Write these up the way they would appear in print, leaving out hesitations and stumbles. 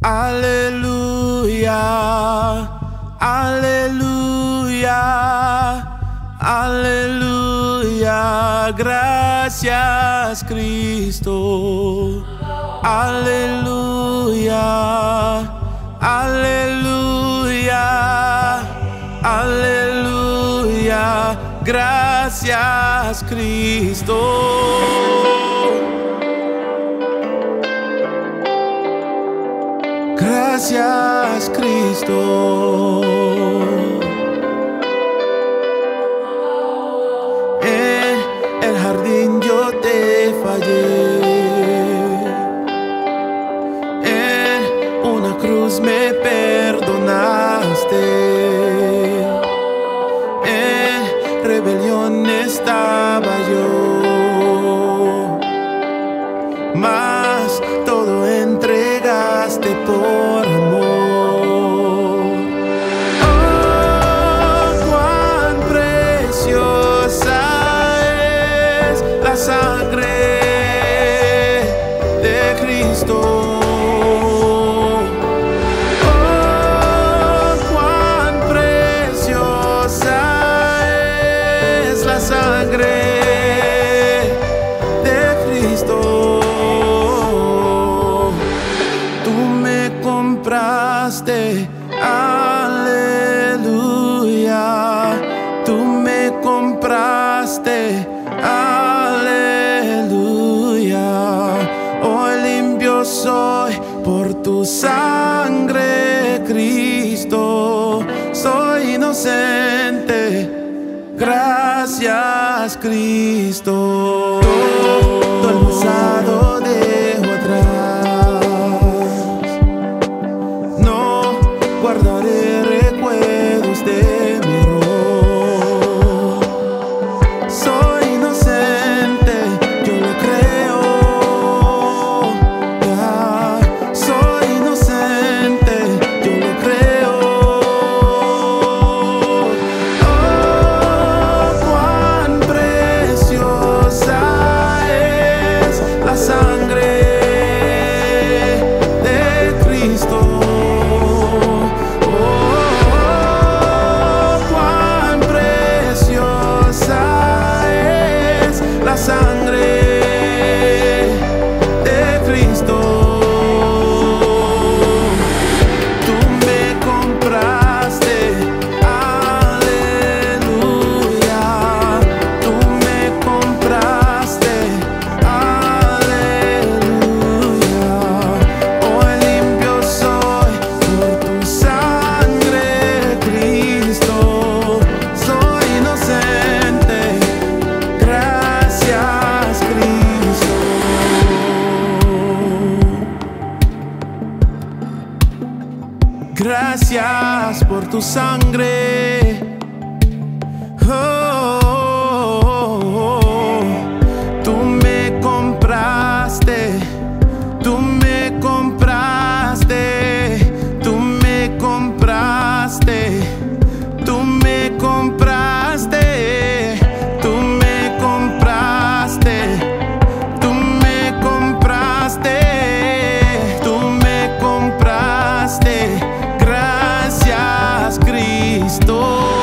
Aleluya, aleluya, aleluya. Gracias, Cristo. Aleluya, aleluya, aleluya. Gracias, Cristo. Gracias, Cristo. En el jardín yo te fallé. En una cruz me perdonaste. En rebelión estaba yo, mas todo entregaste por amor. Oh, cuán preciosa es la sangre de Cristo. Oh, cuán preciosa es la sangre de Cristo. Compraste, aleluya. Tú me compraste, aleluya. Hoy limpio soy por tu sangre, Cristo. Soy inocente, gracias, Cristo. Todo el pasado dejo atrás. Guardaré recuerdos de mi error. Soy inocente, yo lo creo. Soy inocente, yo lo creo. Oh, cuán preciosa es la sangre de Cristo. Sangre de Cristo. Tú me compraste, aleluya. Tú me compraste, aleluya. Hoy limpio soy por tu sangre, Cristo. Soy inocente, gracias, Cristo. Gracias por tu sangre. Oh, oh, oh. Tú me compraste, tú me compraste, tú me compraste, tú me compraste, tú me compraste, tú me compraste, tú me compraste. Gracias, Cristo.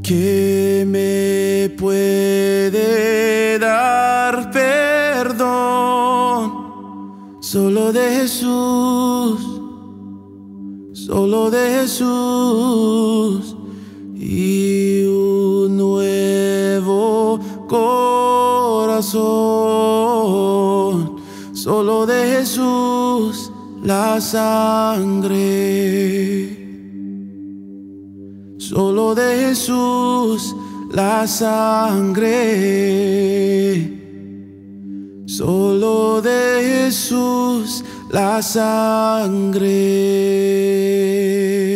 que me puede dar perdón. Solo de Jesús, solo de Jesús, y un nuevo corazón. Solo de Jesús, la sangre. Solo de Jesús, la sangre. Solo de Jesús, la sangre.